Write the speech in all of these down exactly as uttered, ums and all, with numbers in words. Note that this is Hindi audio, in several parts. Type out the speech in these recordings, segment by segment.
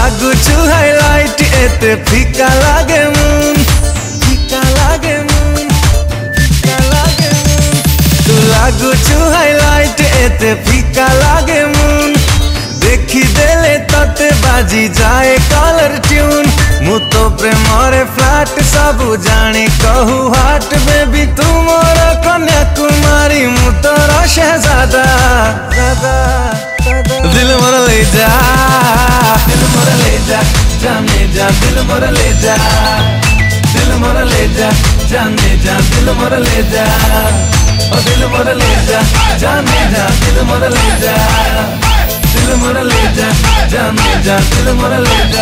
लागुछु हाइलाइट एते फीका लागे मुन फीका लागे मुन फीका लागे मुन तू लागुछु हाइलाइट एते फीका लागे मुन देखी देले तते बाजी जाए कलर ट्यून मु तो प्रेमरे फ्लैट सब जाने कहू हाट बेबी तू मोर कन्याकुमारी मु तोर शहजादा दादा दिल मोर ले जा दिल मोर ले जा जाने जा दिल मोर ले जा दिल मोर ले जा जाने जा दिल मोर ले जा ओ दिल मोर ले जा जाने जा दिल मोर ले जा दिल मोर ले जा जाने जा दिल मोर ले जा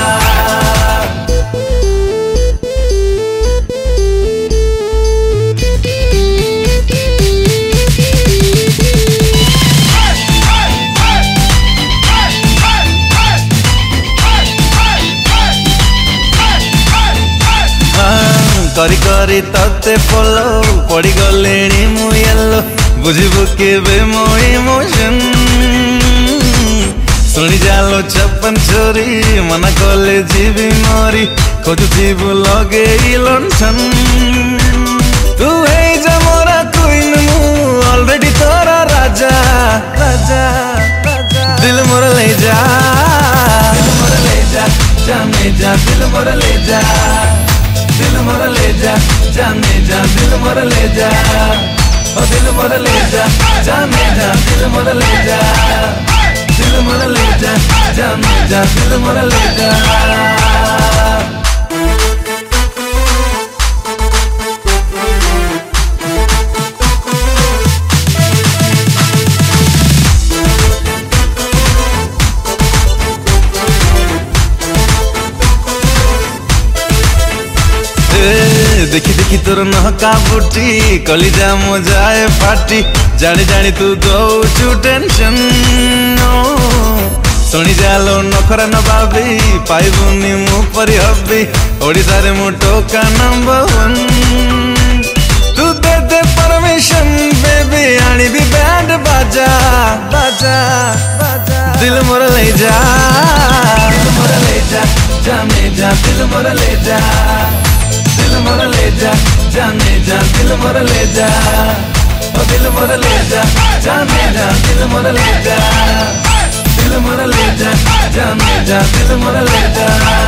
करी करी तते फॉलो पड़ी गलेनी मु येलो बुझिबु केबे मो इमोशन सुनी जालो छप्पन छोरी मना कले जीवी मोरी खोजुथिबु लगे लंठन तू हे जमोरा क्वीन मु ऑलरेडी तोरा राजा राजा राजा दिल मोर ले जा दिल मोर ले जा जाने जा दिल मोर ले जा दिल मोर ले जा जाने जा दिल मोर ले जा ओ दिल मोर ले जा जाने जा दिल मोर ले जा दिल मोर ले जा जाने जा दिल मोर ले जा देखी देखी तोर नहका बुटी कलिजा मो जाए फाटी जानी जानी तू दौचु टेंशन शुणी जालो नखरा न भाभी पाइबुनी मु परी हबी ओडिशा रे मु टोका नंबर वन तू दे दे परमिशन बेबी आनी भी बैंड बाजा बाजा बाजा दिल मोर ले जा दिल मोर ले जा जाने जा दिल मोर ले जा दिल मोर ले जा जाने जा दिल मोर ले जा ओ दिल मोर ले जा जाने जा दिल मोर ले जा दिल मोर ले जा जाने जा दिल मोर ले जा।